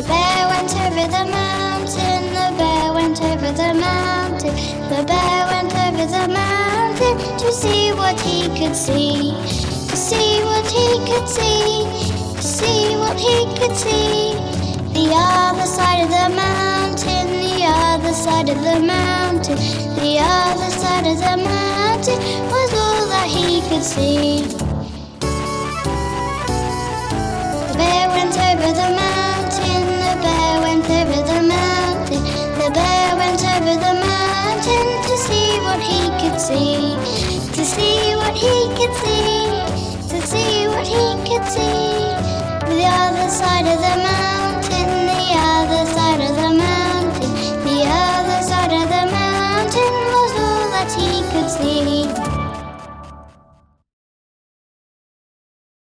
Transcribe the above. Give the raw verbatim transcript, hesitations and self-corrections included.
The bear went over the mountain, the bear went over the mountain, the bear went over the mountain to see what he could see, to see what he could see, to see what he could see. The other side of the mountain, the other side of the mountain, the other side of the mountain was all that he could see. The bear went over the mountain, the bear went over the mountain, the bear went over the mountain to see what he could see, to see what he could see.